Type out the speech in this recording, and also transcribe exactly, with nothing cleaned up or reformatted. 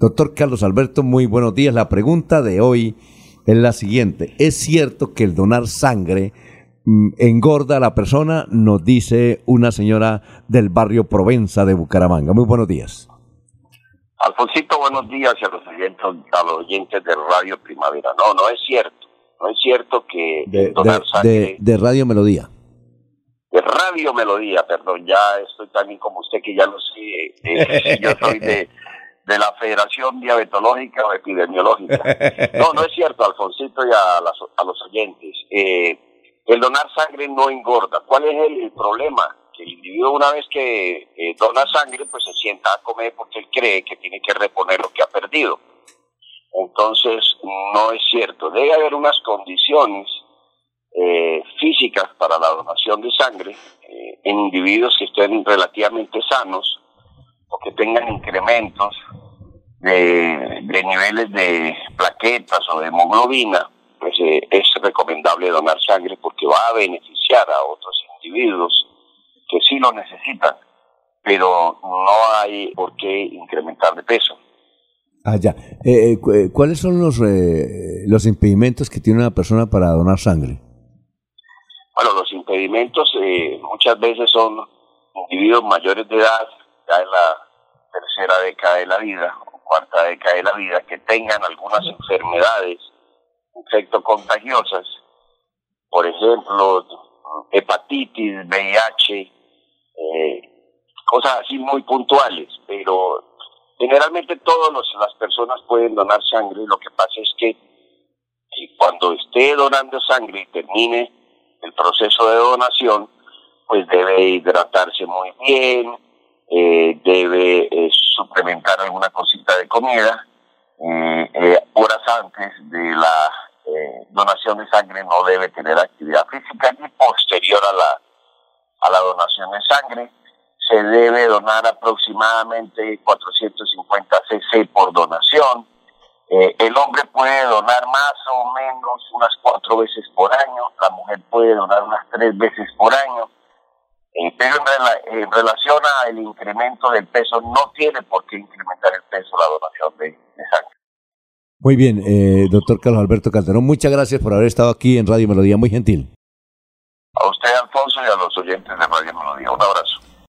Doctor Carlos Alberto, muy buenos días. La pregunta de hoy es la siguiente. ¿Es cierto que el donar sangre mmm, engorda a la persona? Nos dice una señora del barrio Provenza de Bucaramanga. Muy buenos días. Alfonsito, buenos días y a los oyentes, a los oyentes de Radio Primavera. No, no es cierto. No es cierto que de, donar de, sangre... De, de Radio Melodía. De Radio Melodía, perdón. Ya estoy también como usted que ya no sé eh, si yo soy de... de la Federación Diabetológica o Epidemiológica. No, no es cierto, Alfonsito, y a, las, a los oyentes. Eh, el donar sangre no engorda. ¿Cuál es el, el problema? Que el individuo, una vez que eh, dona sangre, pues se sienta a comer porque él cree que tiene que reponer lo que ha perdido. Entonces, no es cierto. Debe haber unas condiciones eh, físicas para la donación de sangre eh, en individuos que estén relativamente sanos, o que tengan incrementos de, de niveles de plaquetas o de hemoglobina, pues eh, es recomendable donar sangre porque va a beneficiar a otros individuos que sí lo necesitan, pero no hay por qué incrementar de peso. Ah, ya. Eh, ¿Cuáles son los, eh, los impedimentos que tiene una persona para donar sangre? Bueno, los impedimentos eh, muchas veces son individuos mayores de edad, ya en la tercera década de la vida o cuarta década de la vida, que tengan algunas enfermedades infectocontagiosas, por ejemplo, hepatitis, V I H, eh, cosas así muy puntuales, pero generalmente todas las personas pueden donar sangre. Lo que pasa es que, que cuando esté donando sangre y termine el proceso de donación, pues debe hidratarse muy bien, eh, debe eh, suplementar alguna cosita de comida, eh, eh, horas antes de la eh, donación de sangre no debe tener actividad física, ni posterior a la, a la donación de sangre. Se debe donar aproximadamente cuatrocientos cincuenta cc por donación. Eh, el hombre puede donar más o menos unas cuatro veces por año, la mujer puede donar unas tres veces por año, eh, pero en, rela- en relación al incremento del peso, no tiene por qué incrementar el peso la donación de, de sangre. Muy bien, eh, doctor Carlos Alberto Calderón, muchas gracias por haber estado aquí en Radio Melodía, muy gentil. A usted, Alfonso, y a los oyentes de Radio Melodía, un abrazo.